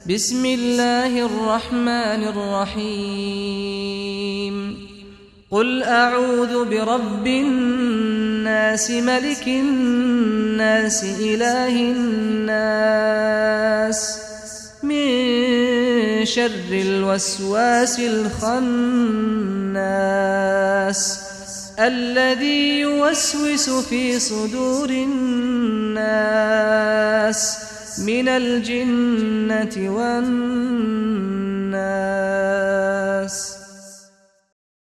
بسم الله الرحمن الرحيم قل أعوذ برب الناس ملك الناس إله الناس من شر الوسواس الخناس الذي يوسوس في صدور الناس من الجنة والناس.